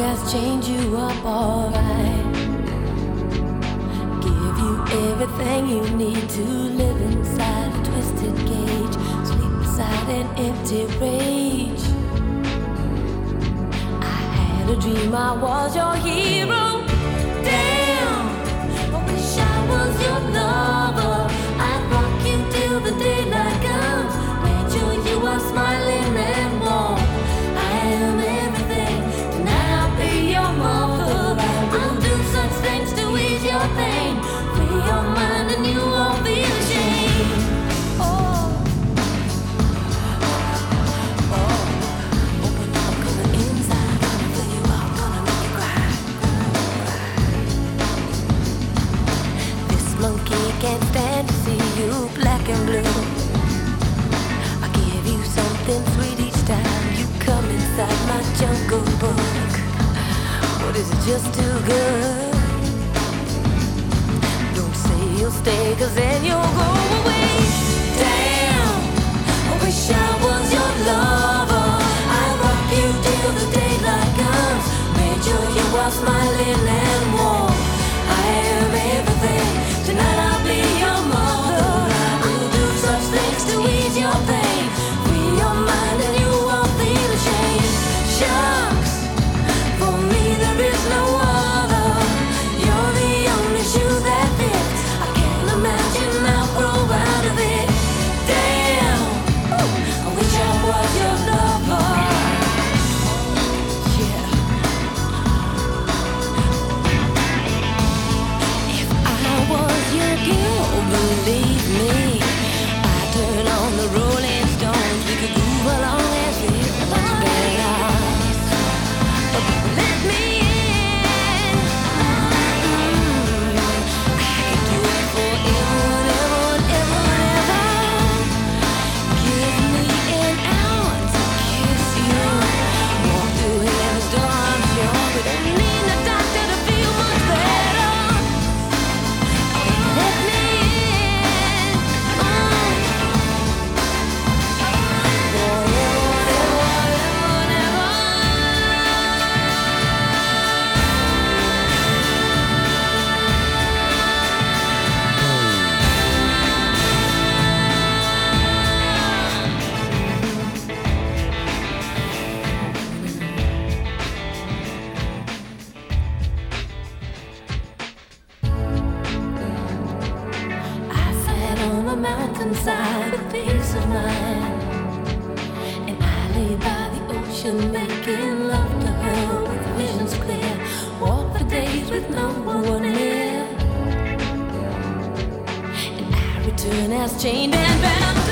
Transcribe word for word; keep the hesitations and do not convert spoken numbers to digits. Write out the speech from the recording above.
has chained you up alright. Give you everything you need to live inside a twisted cage. Sleep beside an empty rage. I had a dream I was your hero. Damn, I wish I was your lover. I'd rock you till the daylight comes. Made sure you are smiling and warm. I am everything. Tonight I'll be your mother. I'll do such things to ease your pain. Free your mind and you won't feel ashamed. Oh, oh, open up, 'cause the inside gonna fill you up, gonna make you cry. This monkey can't stand to see you black and blue. I give you something sweet each time you come inside my jungle book. But is it just too good? Don't say you'll stay, 'cause then you'll go away. Damn, I wish I was your lover. I'd rock you till the daylight comes. Made sure you are smiling and warm. I am everything. Tonight I'll be your mother. I'll do such things to ease your pain. Free your mind and you won't feel ashamed. Shucks, for me there is no other. You're the only shoe that fits. I can't imagine I'll grow out of it. Damn, I wish I was your lover. Yeah. If I was your girl, believe me, I'd turn on the Rolling Stones. We could move along and feel much better. Let me in. Mm, I could do it forever, ever, ever, ever. Give me an hour to kiss you. Walk through heaven's door, I'm sure. We don't need a doctor to feel much better. Let me in. Mm. Forever, ever, ever, ever. I sat on a mountainside with peace of mind, and I lay by the ocean making love to her with visions clear. Walk for days with no one near, and I return as chained and bound.